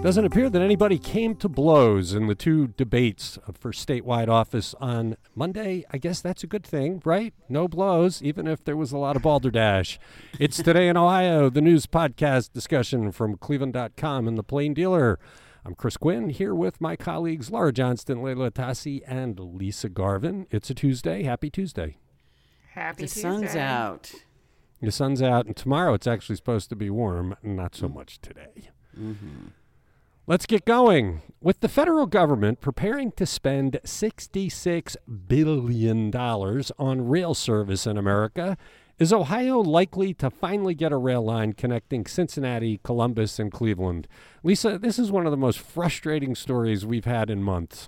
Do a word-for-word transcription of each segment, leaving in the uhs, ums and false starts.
Doesn't appear that anybody came to blows in the two debates for statewide office on Monday. I guess that's a good thing, right? No blows, even if there was a lot of balderdash. It's Today in Ohio, the news podcast discussion from Cleveland dot com and The Plain Dealer. I'm Chris Quinn, here with my colleagues Laura Johnston, Leila Tassi, and Lisa Garvin. It's a Tuesday. Happy Tuesday. Happy the Tuesday. sun's out. The sun's out, and tomorrow it's actually supposed to be warm, not so much today. Mm-hmm. Let's get going. With the federal government preparing to spend sixty-six billion dollars on rail service in America, is Ohio likely to finally get a rail line connecting Cincinnati, Columbus, and Cleveland? Lisa, this is one of the most frustrating stories we've had in months.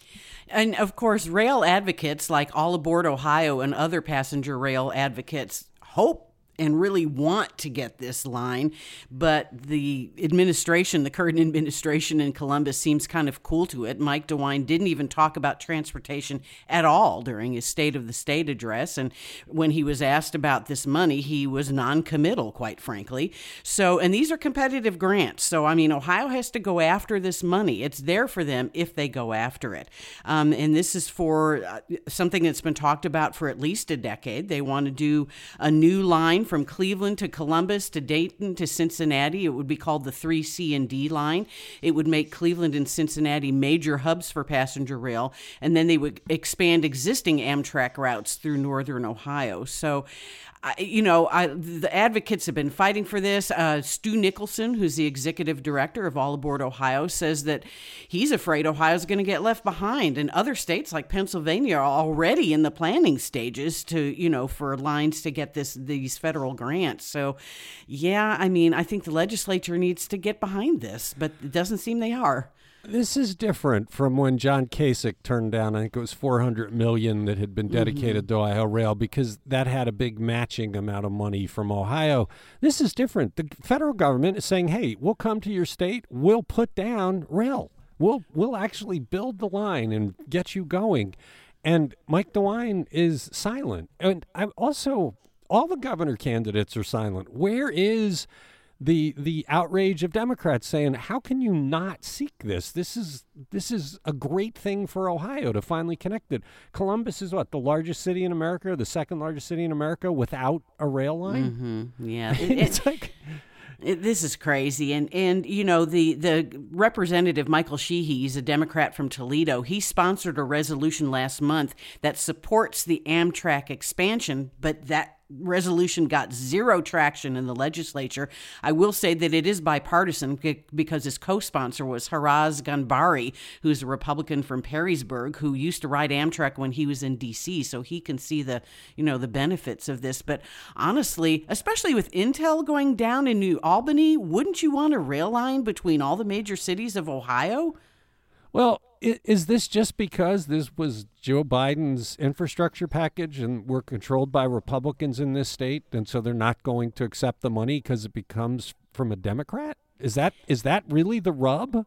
And, of course, rail advocates like All Aboard Ohio and other passenger rail advocates hope and really want to get this line, but the administration, the current administration in Columbus seems kind of cool to it. Mike DeWine didn't even talk about transportation at all during his State of the State address, and when he was asked about this money, he was non-committal, quite frankly. So, and these are competitive grants, so I mean, Ohio has to go after this money. It's there for them if they go after it, um, and this is for uh, something that's been talked about for at least a decade. They want to do a new line from Cleveland to Columbus to Dayton to Cincinnati. It would be called the three C and D line. It would make Cleveland and Cincinnati major hubs for passenger rail, and then they would expand existing Amtrak routes through northern Ohio. So, I, you know, I, the advocates have been fighting for this. Uh, Stu Nicholson, who's the executive director of All Aboard Ohio, says that he's afraid Ohio's going to get left behind, and other states like Pennsylvania are already in the planning stages to, you know, for lines to get this these federal grants. So, yeah, I mean, I think the legislature needs to get behind this, but it doesn't seem they are. This is different from when John Kasich turned down, I think it was four hundred million dollars that had been dedicated mm-hmm. to Ohio Rail, because that had a big matching amount of money from Ohio. This is different. The federal government is saying, hey, we'll come to your state, we'll put down rail. We'll, we'll actually build the line and get you going. And Mike DeWine is silent. And I'm also, all the governor candidates are silent. Where is the the outrage of Democrats saying, how can you not seek this? This is this is a great thing for Ohio to finally connect it. Columbus is what, the largest city in America, the second largest city in America without a rail line? Mm-hmm. Yeah. It, it's like... It, this is crazy. And, and you know, the, the representative, Michael Sheehy, he's a Democrat from Toledo. He sponsored a resolution last month that supports the Amtrak expansion, but that resolution got zero traction in the legislature. I will say that it is bipartisan because his co-sponsor was Haraz Ganbari, who's a Republican from Perrysburg, who used to ride Amtrak when he was in D C, so he can see the, you know, the benefits of this. But honestly, especially with Intel going down in New Albany, wouldn't you want a rail line between all the major cities of Ohio? Well, is this just because this was Joe Biden's infrastructure package and we're controlled by Republicans in this state, and so they're not going to accept the money because it becomes from a Democrat? Is that is that really the rub?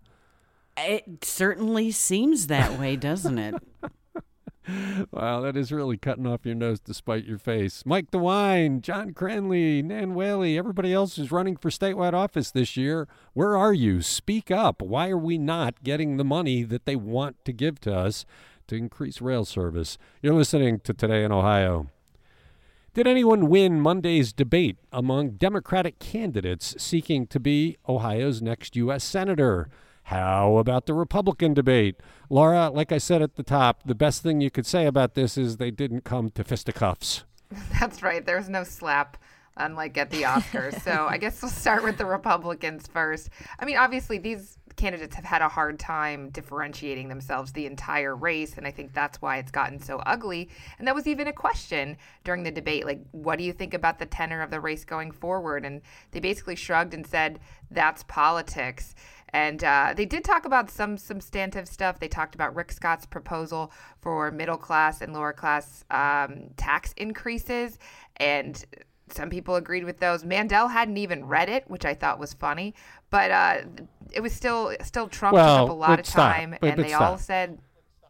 It certainly seems that way, doesn't it? Wow, that is really cutting off your nose to spite your face. Mike DeWine, John Cranley, Nan Whaley, everybody else who's running for statewide office this year. Where are you? Speak up. Why are we not getting the money that they want to give to us to increase rail service? You're listening to Today in Ohio. Did anyone win Monday's debate among Democratic candidates seeking to be Ohio's next U S senator? How about the Republican debate? Laura, like I said at the top, the best thing you could say about this is they didn't come to fisticuffs. That's right. There's no slap, unlike at the Oscars. So I guess we'll start with the Republicans first. I mean, obviously, these candidates have had a hard time differentiating themselves the entire race, and I think that's why it's gotten so ugly. And that was even a question during the debate, like, what do you think about the tenor of the race going forward? And they basically shrugged and said, that's politics. And uh, they did talk about some substantive stuff. They talked about Rick Scott's proposal for middle class and lower class um, tax increases. And some people agreed with those. Mandel hadn't even read it, which I thought was funny. But uh, it was still still Trump well, took up a lot of stop. time. But, and but they stop. all said,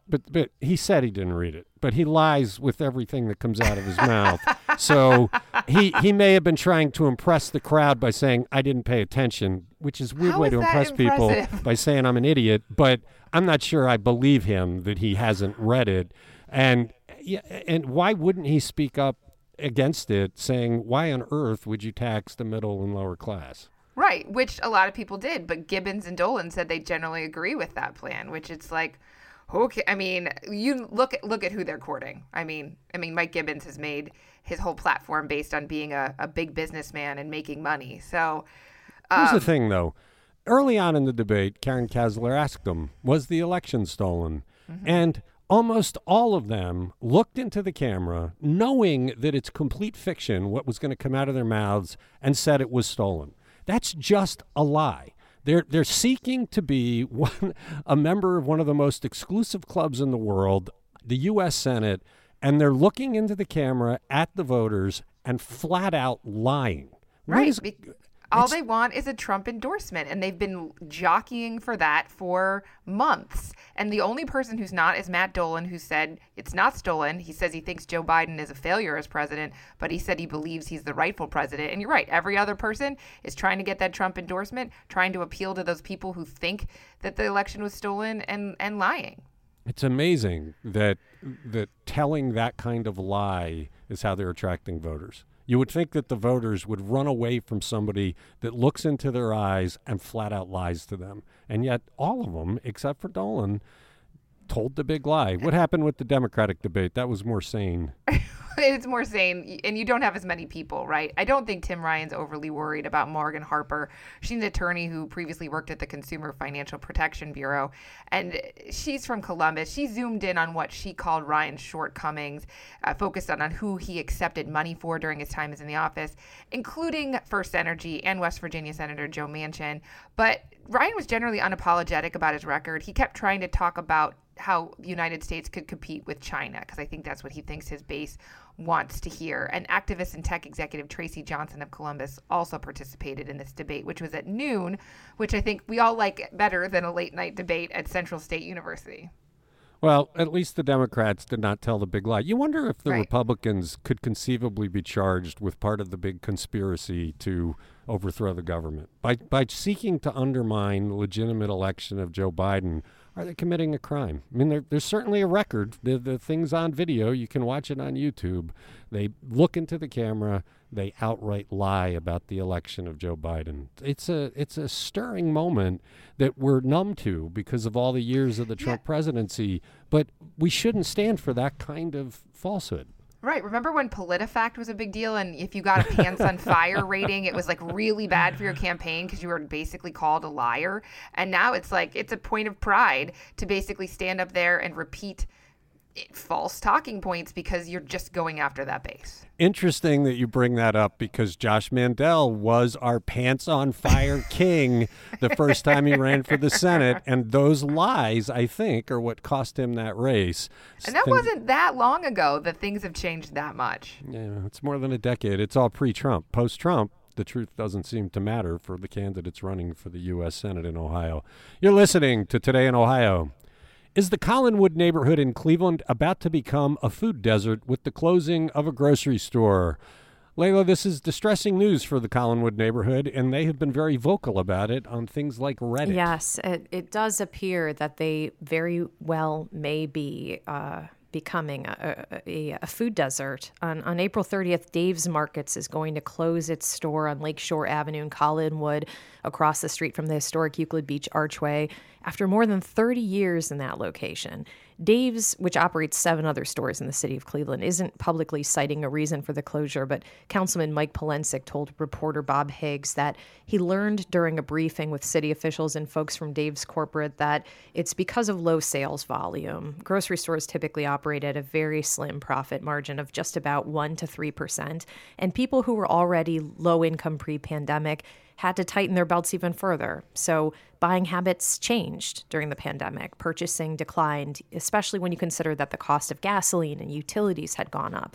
but but he said he didn't read it. But he lies with everything that comes out of his mouth. So he he may have been trying to impress the crowd by saying, I didn't pay attention, which is a weird How way is to that impress impressive? people by saying I'm an idiot. But I'm not sure I believe him that he hasn't read it. And yeah, and why wouldn't he speak up against it, saying, why on earth would you tax the middle and lower class? Right, which a lot of people did, but Gibbons and Dolan said they generally agree with that plan, which it's like, okay, I mean, you look at, look at who they're courting. I mean, I mean, Mike Gibbons has made his whole platform based on being a, a big businessman and making money. So um, here's the thing, though. Early on in the debate, Karen Kasler asked them, was the election stolen? Mm-hmm. And almost all of them looked into the camera, knowing that it's complete fiction, what was going to come out of their mouths, and said it was stolen. That's just a lie. They're they're seeking to be one, a member of one of the most exclusive clubs in the world, the U S Senate, and they're looking into the camera at the voters and flat out lying. What right. is- Be- all they want is a Trump endorsement, and they've been jockeying for that for months. And the only person who's not is Matt Dolan, who said it's not stolen. He says he thinks Joe Biden is a failure as president, but he said he believes he's the rightful president. And you're right. Every other person is trying to get that Trump endorsement, trying to appeal to those people who think that the election was stolen and, and lying. It's amazing that that telling that kind of lie is how they're attracting voters. You would think that the voters would run away from somebody that looks into their eyes and flat out lies to them. And yet all of them, except for Dolan, told the big lie. What happened with the Democratic debate? That was more sane. It's more sane, and you don't have as many people, right? I don't think Tim Ryan's overly worried about Morgan Harper. She's an attorney who previously worked at the Consumer Financial Protection Bureau, and she's from Columbus. She zoomed in on what she called Ryan's shortcomings, uh, focused on, on who he accepted money for during his time as in the office, including First Energy and West Virginia Senator Joe Manchin. But Ryan was generally unapologetic about his record. He kept trying to talk about how the United States could compete with China, because I think that's what he thinks his base wants to hear. And activist and tech executive Tracy Johnson of Columbus also participated in this debate, which was at noon, which I think we all like better than a late night debate at Central State University. Well, at least the Democrats did not tell the big lie. You wonder if the Right. Republicans could conceivably be charged with part of the big conspiracy to overthrow the government. By by seeking to undermine the legitimate election of Joe Biden, are they committing a crime? I mean, there, there's certainly a record. The, the thing's on video. You can watch it on YouTube. They look into the camera. They outright lie about the election of Joe Biden. It's a it's a stirring moment that we're numb to because of all the years of the Trump Yeah. presidency. But we shouldn't stand for that kind of falsehood. Right. Remember when PolitiFact was a big deal, and if you got a pants on fire rating, it was like really bad for your campaign because you were basically called a liar. And now it's like it's a point of pride to basically stand up there and repeat it, false talking points because you're just going after that base. Interesting that you bring that up because Josh Mandel was our pants on fire king the first time he ran for the Senate. And those lies, I think, are what cost him that race. And that Things- wasn't that long ago that things have changed that much. Yeah, it's more than a decade. It's all pre-Trump. Post-Trump, the truth doesn't seem to matter for the candidates running for the U S Senate in Ohio. You're listening to Today in Ohio. Is the Collinwood neighborhood in Cleveland about to become a food desert with the closing of a grocery store? Layla, this is distressing news for the Collinwood neighborhood, and they have been very vocal about it on things like Reddit. Yes, it, it does appear that they very well may be uh, becoming a, a, a food desert. On, on April thirtieth, Dave's Markets is going to close its store on Lakeshore Avenue in Collinwood, across the street from the historic Euclid Beach Archway, after more than thirty years in that location. Dave's, which operates seven other stores in the city of Cleveland, isn't publicly citing a reason for the closure, but Councilman Mike Polensek told reporter Bob Higgs that he learned during a briefing with city officials and folks from Dave's corporate that it's because of low sales volume. Grocery stores typically operate at a very slim profit margin of just about one to three percent, and people who were already low income pre-pandemic had to tighten their belts even further. So buying habits changed during the pandemic. Purchasing declined, especially when you consider that the cost of gasoline and utilities had gone up.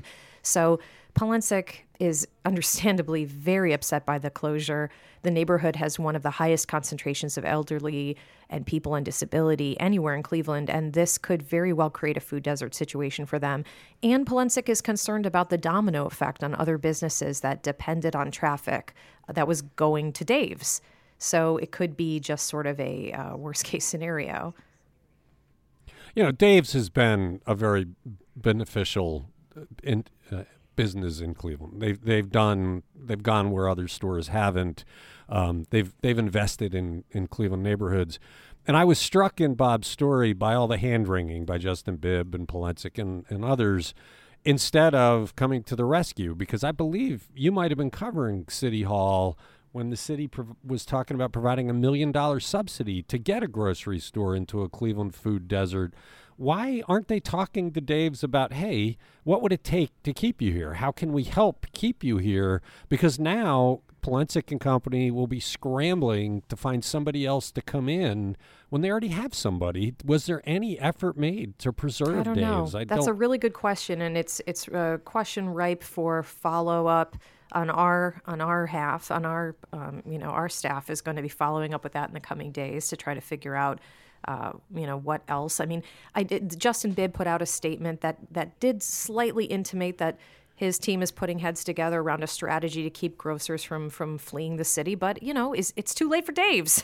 So Polensek is understandably very upset by the closure. The neighborhood has one of the highest concentrations of elderly and people on disability anywhere in Cleveland, and this could very well create a food desert situation for them. And Polensek is concerned about the domino effect on other businesses that depended on traffic that was going to Dave's. So it could be just sort of a uh, worst-case scenario. You know, Dave's has been a very beneficial in, uh, business in Cleveland. They've they've done they've gone where other stores haven't. Um, they've they've invested in in Cleveland neighborhoods, and I was struck in Bob's story by all the hand wringing by Justin Bibb and Polensek and, and others, instead of coming to the rescue, because I believe you might have been covering City Hall when the city prov- was talking about providing a million dollar subsidy to get a grocery store into a Cleveland food desert. Why aren't they talking to Dave's about, hey, what would it take to keep you here? How can we help keep you here? Because now Polensek and company will be scrambling to find somebody else to come in when they already have somebody. Was there any effort made to preserve I don't Dave's? know. I That's don't... a really good question, and it's it's a question ripe for follow-up on our on our half, on our um, you know our staff is going to be following up with that in the coming days to try to figure out. Uh, you know, what else? I mean, I did, Justin Bibb put out a statement that that did slightly intimate that his team is putting heads together around a strategy to keep grocers from from fleeing the city. But, you know, is it's too late for Dave's.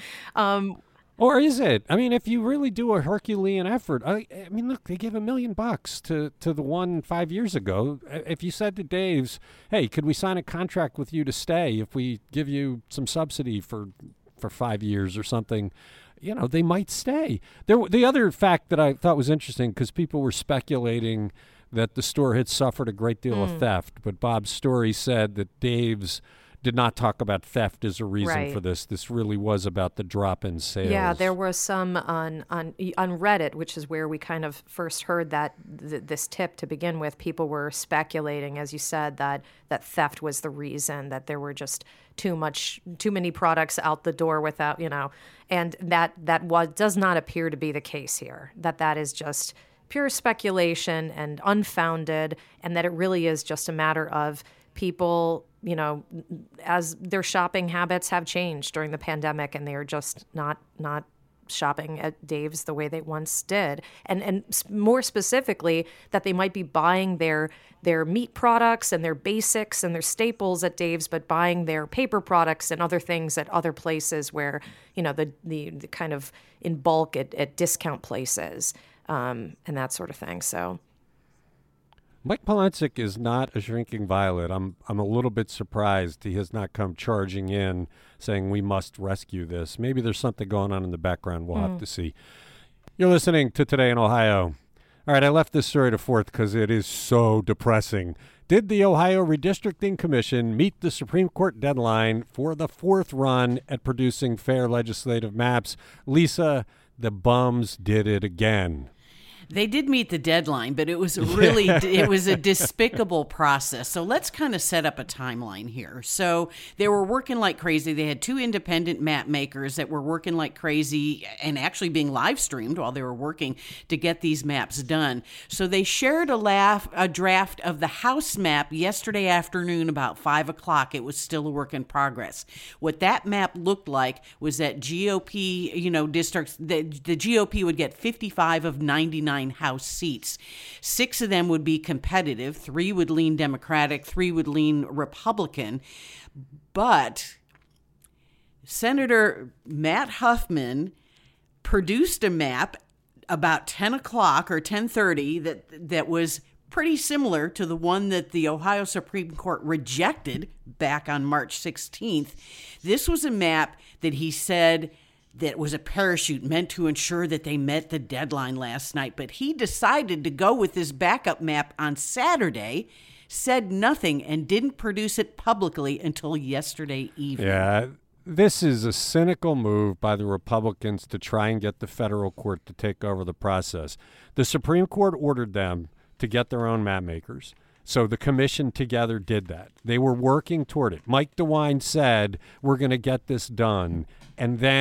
um, or is it? I mean, if you really do a Herculean effort, I, I mean, look, they gave a million bucks to, to the one five years ago. If you said to Dave's, hey, could we sign a contract with you to stay if we give you some subsidy for for five years or something, you know, they might stay. There, the other fact that I thought was interesting, because people were speculating that the store had suffered a great deal mm. of theft, but Bob's story said that Dave's did not talk about theft as a reason right. for this. This really was about the drop in sales. Yeah, there was some on on on Reddit, which is where we kind of first heard that th- this tip to begin with. People were speculating, as you said, that that theft was the reason, that there were just too much, too many products out the door without, you know, and that that was does not appear to be the case here. That that is just pure speculation and unfounded, and that it really is just a matter of people, you know, as their shopping habits have changed during the pandemic, and they are just not not shopping at Dave's the way they once did. And and more specifically, that they might be buying their their meat products and their basics and their staples at Dave's, but buying their paper products and other things at other places where, you know, the the, the kind of in bulk at, at discount places, um, and that sort of thing. So Mike Polensek is not a shrinking violet. I'm I'm a little bit surprised he has not come charging in saying we must rescue this. Maybe there's something going on in the background. We'll mm. have to see. You're listening to Today in Ohio. All right, I left this story to fourth because it is so depressing. Did the Ohio Redistricting Commission meet the Supreme Court deadline for the fourth run at producing fair legislative maps? Lisa, the bums did it again. They did meet the deadline, but it was really, it was a despicable process. So let's kind of set up a timeline here. So they were working like crazy. They had two independent map makers that were working like crazy and actually being live streamed while they were working to get these maps done. So they shared a, laugh, a draft of the House map yesterday afternoon about five o'clock. It was still a work in progress. What that map looked like was that G O P, you know, districts, the, the G O P would get fifty-five of ninety-nine House seats. Six of them would be competitive. Three would lean Democratic. Three would lean Republican. But Senator Matt Huffman produced a map about ten o'clock or ten thirty that that was pretty similar to the one that the Ohio Supreme Court rejected back on March sixteenth. This was a map that he said that was a parachute meant to ensure that they met the deadline last night. But he decided to go with this backup map on Saturday, said nothing, and didn't produce it publicly until yesterday evening. Yeah, this is a cynical move by the Republicans to try and get the federal court to take over the process. The Supreme Court ordered them to get their own map makers. So the commission together did that. They were working toward it. Mike DeWine said, we're going to get this done. And then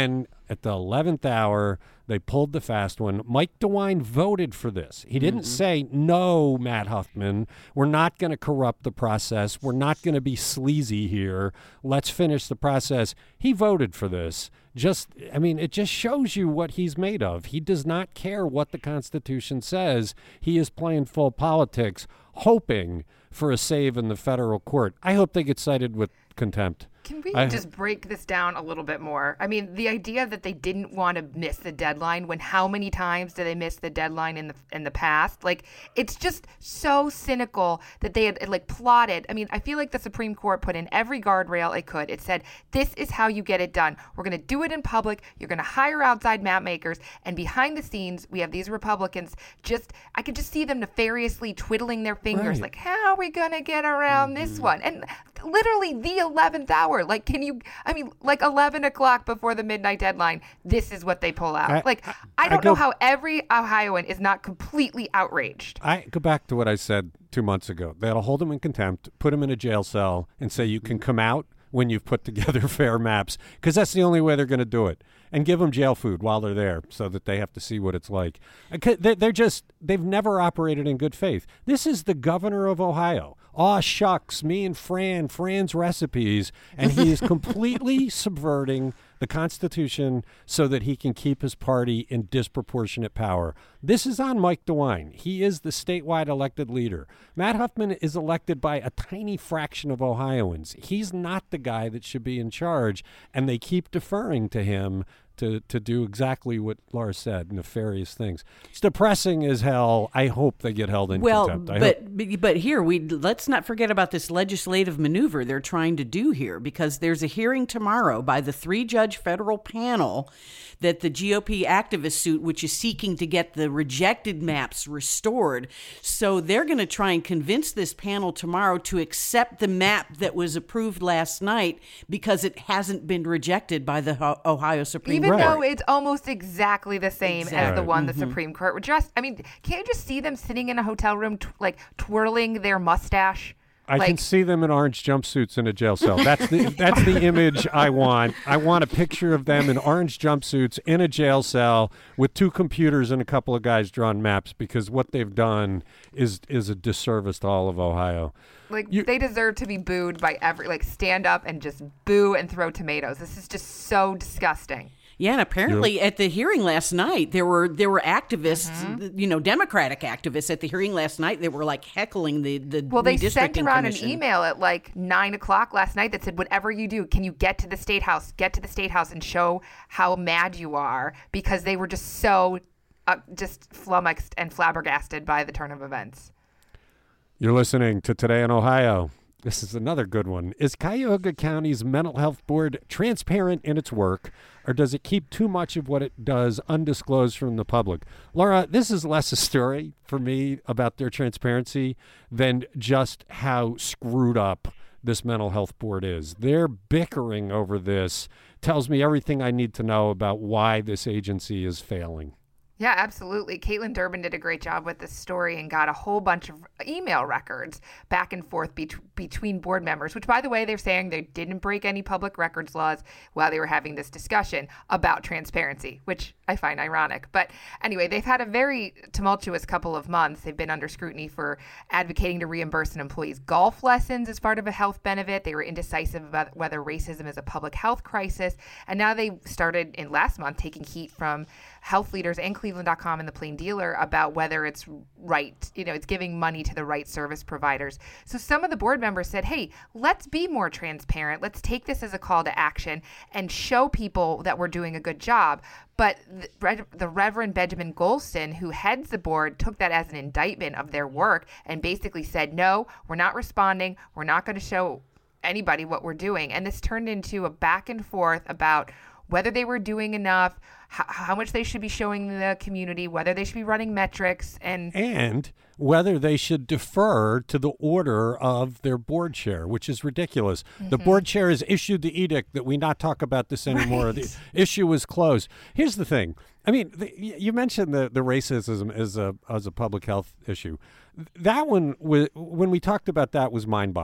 at the eleventh hour. They pulled the fast one. Mike DeWine voted for this. He didn't mm-hmm. say, no, Matt Huffman, we're not going to corrupt the process. We're not going to be sleazy here. Let's finish the process. He voted for this. Just, I mean, it just shows you what he's made of. He does not care what the Constitution says. He is playing full politics, hoping for a save in the federal court. I hope they get cited with contempt. Can we I, just break this down a little bit more? I mean, the idea that they didn't want to miss the deadline, when how many times did they miss the deadline in the in the past? Like, it's just so cynical that they had like plotted. I mean, I feel like the Supreme Court put in every guardrail it could. It said, this is how you get it done. We're going to do it in public. You're going to hire outside map makers. And behind the scenes, we have these Republicans just, I could just see them nefariously twiddling their fingers. Right. Like, how are we going to get around mm-hmm. this one? And literally the eleventh hour. Like, can you, I mean, like eleven o'clock before the midnight deadline, this is what they pull out. I, like, I, I don't I go, know how every Ohioan is not completely outraged. I go back to what I said two months ago. They'll hold him in contempt, put him in a jail cell, and say you can come out when you've put together fair maps, because that's the only way they're going to do it. And give them jail food while they're there so that they have to see what it's like. They're just, they've never operated in good faith. This is the governor of Ohio. Aw, shucks, me and Fran, Fran's recipes. And he is completely subverting the Constitution so that he can keep his party in disproportionate power. This is on Mike DeWine. He is the statewide elected leader. Matt Huffman is elected by a tiny fraction of Ohioans. He's not the guy that should be in charge, and they keep deferring to him to, to do exactly what Laura said, nefarious things. It's depressing as hell. I hope they get held in well, contempt. I but hope. but here we let's not forget about this legislative maneuver they're trying to do here, because there's a hearing tomorrow by the three-judge federal panel that the G O P activist suit, which is seeking to get the rejected maps restored. So they're going to try and convince this panel tomorrow to accept the map that was approved last night because it hasn't been rejected by the Ohio Supreme Even Court. Even though it's almost exactly the same exactly. as the one mm-hmm. the Supreme Court addressed. I mean, can't you just see them sitting in a hotel room, t- like twirling their mustache? I like, can see them in orange jumpsuits in a jail cell. That's the that's the image I want. I want a picture of them in orange jumpsuits in a jail cell with two computers and a couple of guys drawing maps, because what they've done is is a disservice to all of Ohio. Like, you, they deserve to be booed by every, like, stand up and just boo and throw tomatoes. This is just so disgusting. Yeah, and apparently yep. at the hearing last night, there were there were activists, mm-hmm. you know, Democratic activists at the hearing last night that were like heckling the the Well, they sent around commission. an email at like nine o'clock last night that said, "Whatever you do, can you get to the State House? Get to the State House and show how mad you are," because they were just so uh, just flummoxed and flabbergasted by the turn of events. You're listening to Today in Ohio. This is another good one. Is Cuyahoga County's mental health board transparent in its work, or does it keep too much of what it does undisclosed from the public? Laura, this is less a story for me about their transparency than just how screwed up this mental health board is. Their bickering over this tells me everything I need to know about why this agency is failing. Yeah, absolutely. Caitlin Durbin did a great job with this story and got a whole bunch of email records back and forth be- between board members, which, by the way, they're saying they didn't break any public records laws while they were having this discussion about transparency, which I find ironic. But anyway, they've had a very tumultuous couple of months. They've been under scrutiny for advocating to reimburse an employee's golf lessons as part of a health benefit. They were indecisive about whether racism is a public health crisis. And now they started in last month taking heat from health leaders and Cleveland dot com and the Plain Dealer about whether it's right, you know, it's giving money to the right service providers. So some of the board members said, hey, let's be more transparent. Let's take this as a call to action and show people that we're doing a good job. But the, the Reverend Benjamin Golston, who heads the board, took that as an indictment of their work and basically said, no, we're not responding. We're not going to show anybody what we're doing. And this turned into a back and forth about whether they were doing enough, how, how much they should be showing the community, whether they should be running metrics, and and whether they should defer to the order of their board chair, which is ridiculous. Mm-hmm. The board chair has issued the edict that we not talk about this anymore. Right. The issue is closed. Here's the thing. I mean, the, you mentioned the, the racism as a as a public health issue. That one, when we talked about that, was mind-boggling.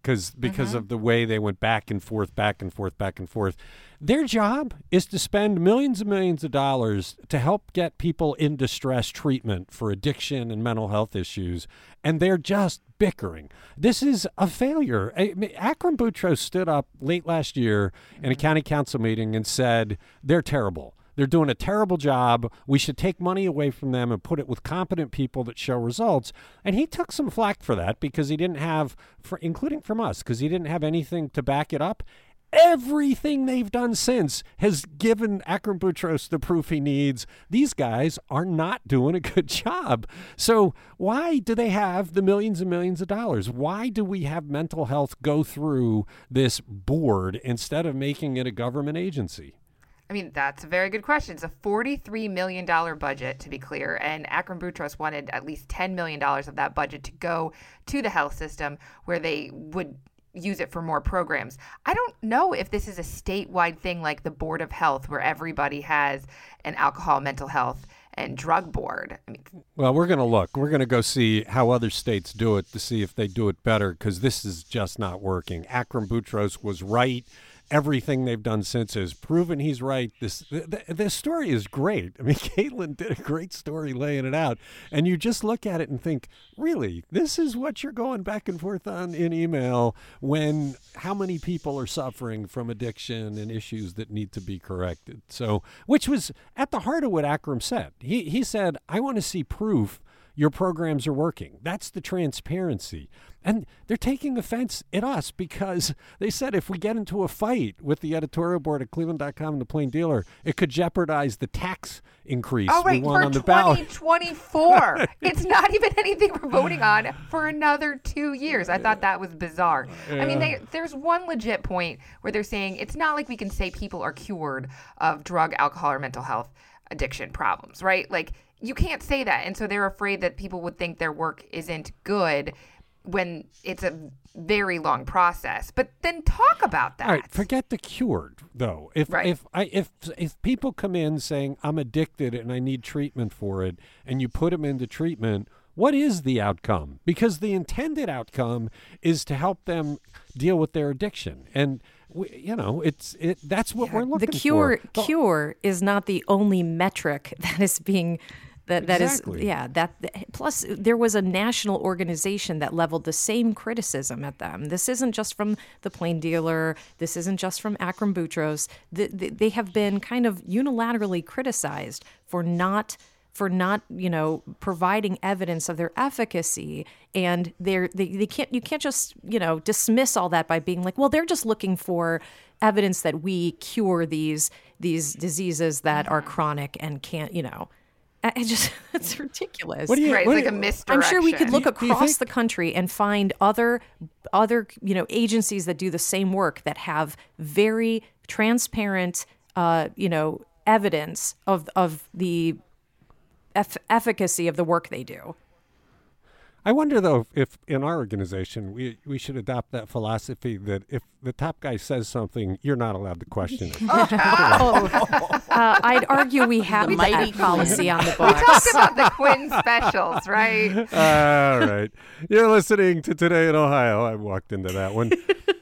because because Mm-hmm. of the way they went back and forth, back and forth, back and forth. Their job is to spend millions and millions of dollars to help get people in distress treatment for addiction and mental health issues, and they're just bickering. This is a failure. I mean, Akram Boutros stood up late last year in a county council meeting and said they're terrible. They're doing a terrible job. We should take money away from them and put it with competent people that show results. And he took some flack for that because he didn't have, for, including from us, because he didn't have anything to back it up. Everything they've done since has given Akram Boutros the proof he needs. These guys are not doing a good job. So why do they have the millions and millions of dollars? Why do we have mental health go through this board instead of making it a government agency? I mean, that's a very good question. It's a forty-three million dollars budget, to be clear, and Akram Boutros wanted at least ten million dollars of that budget to go to the health system where they would use it for more programs. I don't know if this is a statewide thing like the Board of Health where everybody has an alcohol, mental health, and drug board. I mean, well, we're going to look. We're going to go see how other states do it to see if they do it better, because this is just not working. Akram Boutros was right. Everything they've done since has proven he's right. This th- this story is great. I mean, Caitlin did a great story laying it out. And you just look at it and think, really, this is what you're going back and forth on in email when how many people are suffering from addiction and issues that need to be corrected. So, which was at the heart of what Akram said. He, he said, I want to see proof your programs are working. That's the transparency. And they're taking offense at us because they said if we get into a fight with the editorial board at Cleveland dot com and the Plain Dealer, it could jeopardize the tax increase oh, we wait, want for on the ballot. twenty twenty-four. It's not even anything we're voting on for another two years. I thought that was bizarre. I mean, they, there's one legit point where they're saying it's not like we can say people are cured of drug, alcohol, or mental health addiction problems, right? Like, you can't say that. And so they're afraid that people would think their work isn't good when it's a very long process. But then talk about that. All right, forget the cured though. If Right. if I if if people come in saying I'm addicted and I need treatment for it, and you put them into treatment, what is the outcome? Because the intended outcome is to help them deal with their addiction, and we, you know, it's it. That's what we're looking The cure for. The- cure is not the only metric that is being that that Exactly. is yeah that plus there was a national organization that leveled the same criticism at them. This isn't just from the Plain Dealer. This isn't just from Akram Boutros. The, the, they have been kind of unilaterally criticized for not for not, you know, providing evidence of their efficacy. And they're, they they can't you can't just, you know, dismiss all that by being like, well, they're just looking for evidence that we cure these these diseases that are chronic and can't, you know. I I just it's ridiculous. What do you? Right, what it's do like a you- misdirection. I'm sure we could look Do you- do you across think- the country and find other other you know agencies that do the same work that have very transparent uh, you know evidence of of the eff- efficacy of the work they do. I wonder, though, if in our organization we we should adopt that philosophy that if the top guy says something, you're not allowed to question it. Oh, uh, I'd argue we have The that mighty policy on the We talked books. about the Quinn specials, right? All right. You're listening to Today in Ohio. I walked into that one.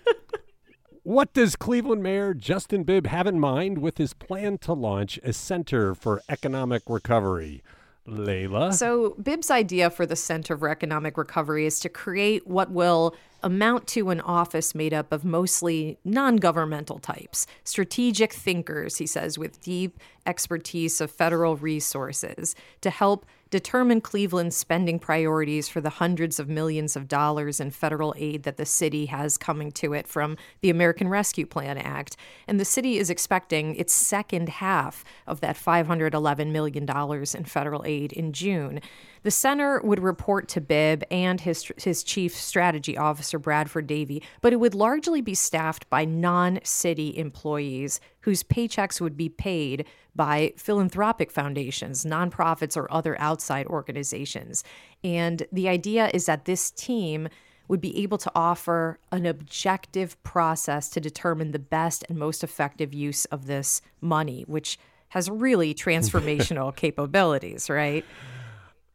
What does Cleveland Mayor Justin Bibb have in mind with his plan to launch a Center for Economic Recovery? Layla? So Bibb's idea for the Center for Economic Recovery is to create what will amount to an office made up of mostly non-governmental types, strategic thinkers, he says, with deep expertise of federal resources to help determine Cleveland's spending priorities for the hundreds of millions of dollars in federal aid that the city has coming to it from the American Rescue Plan Act. And the city is expecting its second half of that five hundred eleven million dollars in federal aid in June. The center would report to Bibb and his his chief strategy officer, Bradford Davey, but it would largely be staffed by non-city employees whose paychecks would be paid by philanthropic foundations, nonprofits, or other outside organizations. And the idea is that this team would be able to offer an objective process to determine the best and most effective use of this money, which has really transformational capabilities, right?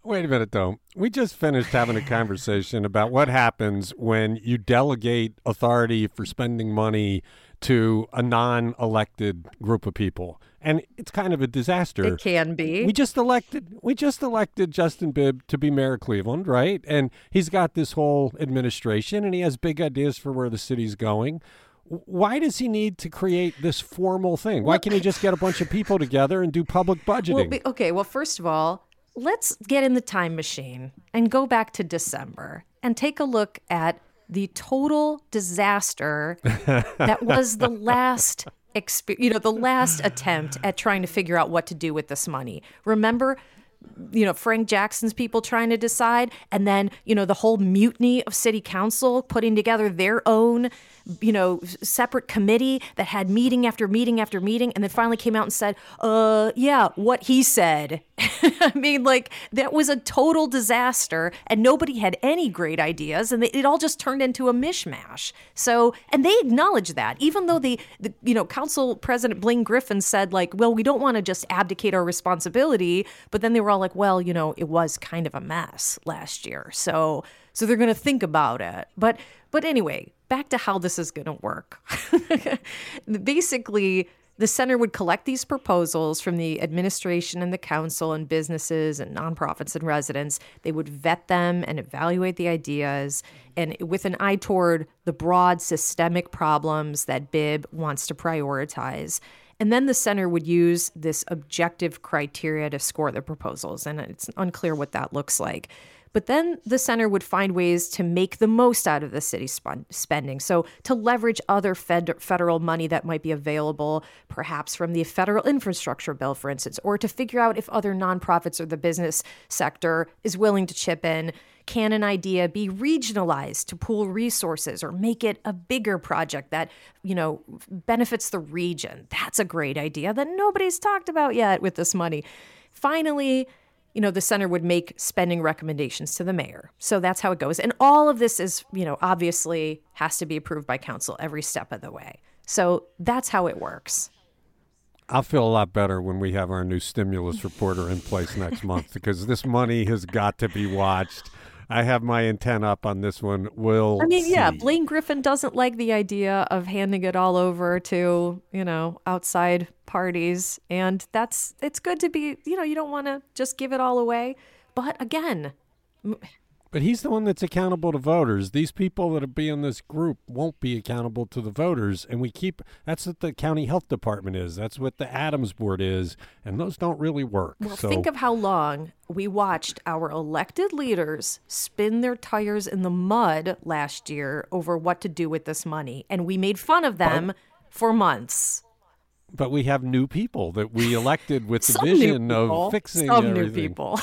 Wait a minute, though. We just finished having a conversation about what happens when you delegate authority for spending money to a non-elected group of people. And it's kind of a disaster. It can be. We just elected we just elected Justin Bibb to be mayor of Cleveland, right? And he's got this whole administration and he has big ideas for where the city's going. Why does he need to create this formal thing? Why can't he just get a bunch of people together and do public budgeting? Well, be, okay, well, first of all, let's get in the time machine and go back to December and take a look at the total disaster that was the last exp- you know, the last attempt at trying to figure out what to do with this money. Remember, you know, Frank Jackson's people trying to decide, and then, you know, the whole mutiny of city council putting together their own, you know, separate committee that had meeting after meeting after meeting, and then finally came out and said, uh, yeah, what he said. I mean, like, that was a total disaster, and nobody had any great ideas, and they, it all just turned into a mishmash. So, and they acknowledged that, even though the, the you know, Council President Blaine Griffin said, like, well, we don't want to just abdicate our responsibility, but then they were all like, well, you know, it was kind of a mess last year, so so they're going to think about it. But but anyway, back to how this is going to work. Basically, the center would collect these proposals from the administration and the council and businesses and nonprofits and residents. They would vet them and evaluate the ideas, and with an eye toward the broad systemic problems that Bibb wants to prioritize. And then the center would use this objective criteria to score the proposals, and it's unclear what that looks like. But then the center would find ways to make the most out of the city's sp- spending. So to leverage other fed- federal money that might be available, perhaps from the federal infrastructure bill, for instance, or to figure out if other nonprofits or the business sector is willing to chip in. Can an idea be regionalized to pool resources or make it a bigger project that, you know, benefits the region? That's a great idea that nobody's talked about yet with this money. Finally, you know, the center would make spending recommendations to the mayor. So that's how it goes. And all of this is, you know, obviously has to be approved by council every step of the way. So that's how it works. I'll feel a lot better when we have our new stimulus reporter in place next month, because this money has got to be watched. I have my antenna up on this one. We'll I mean, see. yeah, Blaine Griffin doesn't like the idea of handing it all over to, you know, outside parties. And that's, it's good to be, you know, you don't want to just give it all away. But again, But he's the one that's accountable to voters. These people that be in this group won't be accountable to the voters. And we keep, that's what the county health department is. That's what the Adams board is. And those don't really work. well, so, think of how long we watched our elected leaders spin their tires in the mud last year over what to do with this money. And we made fun of them but, for months. But we have new people that we elected with the Some vision new people. of fixing Some everything. new people.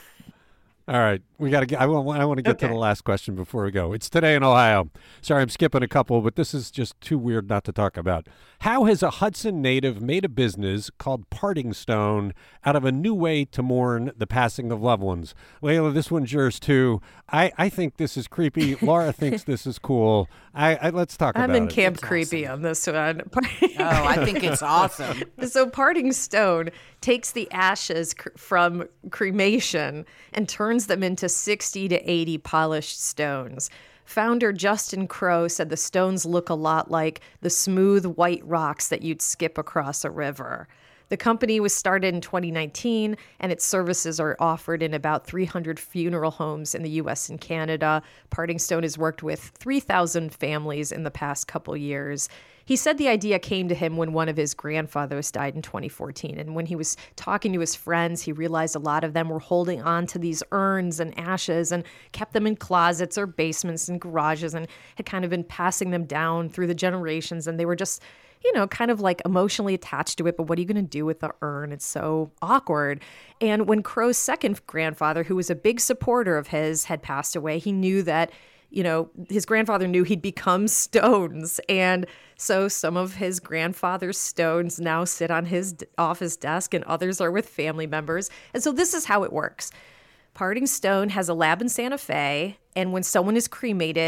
All right, we got to get. I want. I want to get Okay. to the last question before we go. It's Today in Ohio. Sorry, I'm skipping a couple, but this is just too weird not to talk about. How has a Hudson native made a business called Parting Stone out of a new way to mourn the passing of loved ones? Layla, this one's yours too. I, I think this is creepy. Laura thinks this is cool. I, I let's talk I'm about in it. Camp It's Creepy awesome. on this one. Oh, I think it's awesome. So Parting Stone takes the ashes cr- from cremation and turns them into sixty to eighty polished stones. Founder Justin Crow said the stones look a lot like the smooth white rocks that you'd skip across a river. The company was started in twenty nineteen, and its services are offered in about three hundred funeral homes in the U S and Canada. Parting Stone has worked with three thousand families in the past couple years. He said the idea came to him when one of his grandfathers died in twenty fourteen. And when he was talking to his friends, he realized a lot of them were holding on to these urns and ashes and kept them in closets or basements and garages and had kind of been passing them down through the generations. And they were just, you know, kind of like emotionally attached to it. But what are you going to do with the urn? It's so awkward. And when Crow's second grandfather, who was a big supporter of his, had passed away, he knew that, you know, his grandfather knew he'd become stones. And so some of his grandfather's stones now sit on his office desk and others are with family members. And so this is how it works. Parting Stone has a lab in Santa Fe. And when someone is cremated,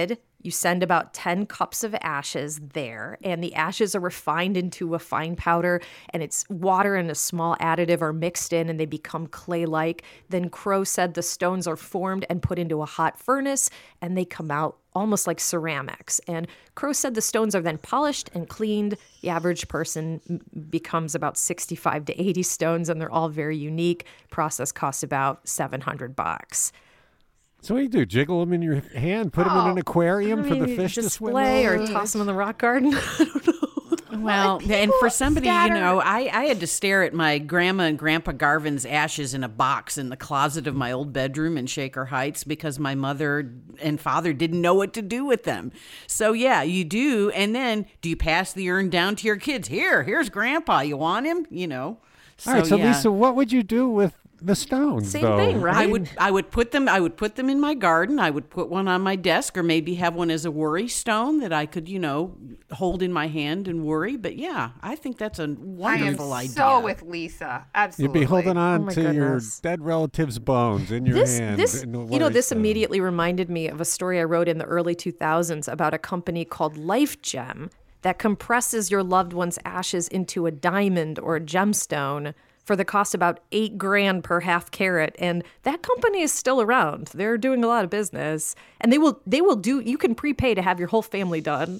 You send about ten cups of ashes there, and the ashes are refined into a fine powder, and it's water and a small additive are mixed in, and they become clay-like. Then Crow said the stones are formed and put into a hot furnace, and they come out almost like ceramics. And Crow said the stones are then polished and cleaned. The average person m- becomes about sixty-five to eighty stones, and they're all very unique. Process costs about seven hundred bucks. So what do you do? Jiggle them in your hand? Put them in an aquarium I for the mean, fish to swim display or over? toss them in the rock garden? I don't know. Well, Like, and people for somebody, scatter- you know, I, I had to stare at my grandma and grandpa Garvin's ashes in a box in the closet of my old bedroom in Shaker Heights because my mother and father didn't know what to do with them. So, yeah, you do. And then do you pass the urn down to your kids? Here, here's grandpa. You want him? You know. So, All right, so yeah. Lisa, what would you do with the stones, Same though? thing, right? I would I would put them I would put them in my garden. I would put one on my desk or maybe have one as a worry stone that I could, you know, hold in my hand and worry. But yeah, I think that's a I am wonderful idea. so with Lisa. You'd Absolutely. be holding on Oh my to your goodness. dead relative's bones in your This, hand. this, in a you know, worry this stone. immediately reminded me of a story I wrote in the early two thousands about a company called Life Gem that compresses your loved one's ashes into a diamond or a gemstone for the cost about eight grand per half carat, and that company is still around. They're doing a lot of business, and they will they will do. You can prepay to have your whole family done.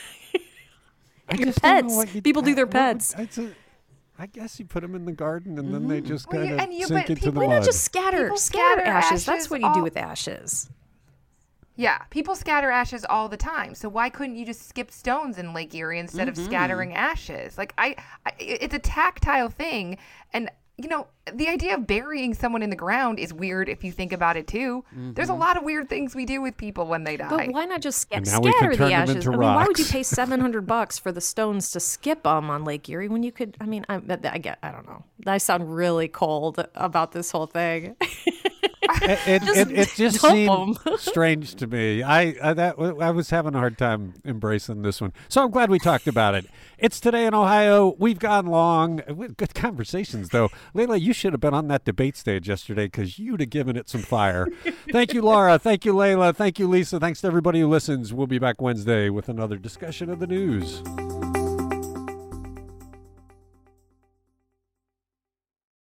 I your just don't know pets. what you- People do their what would- pets. it's a- I guess you put them in the garden and then they just Well, kind you- of and you- sink but into people- the Why Why mud. not just scatter People scatter, scatter ashes? That's ashes what you do all- with ashes. Yeah, people scatter ashes all the time. So why couldn't you just skip stones in Lake Erie instead Mm-hmm. of scattering ashes? Like I, I, it's a tactile thing, and you know the idea of burying someone in the ground is weird if you think about it too. There's a lot of weird things we do with people when they die. But why not just sca- And now we can scatter turn the them ashes? into I mean, why would you rocks. pay seven hundred bucks for the stones to skip them on Lake Erie when you could? I mean, I, I get. I don't know. I sound really cold about this whole thing. It, it, Just it, it just dump seemed 'em. strange to me. I I, that, I was having a hard time embracing this one. So I'm glad we talked about it. It's Today in Ohio. We've gone long. Good conversations, though. Layla, you should have been on that debate stage yesterday because you'd have given it some fire. Thank you, Laura. Thank you, Layla. Thank you, Lisa. Thanks to everybody who listens. We'll be back Wednesday with another discussion of the news.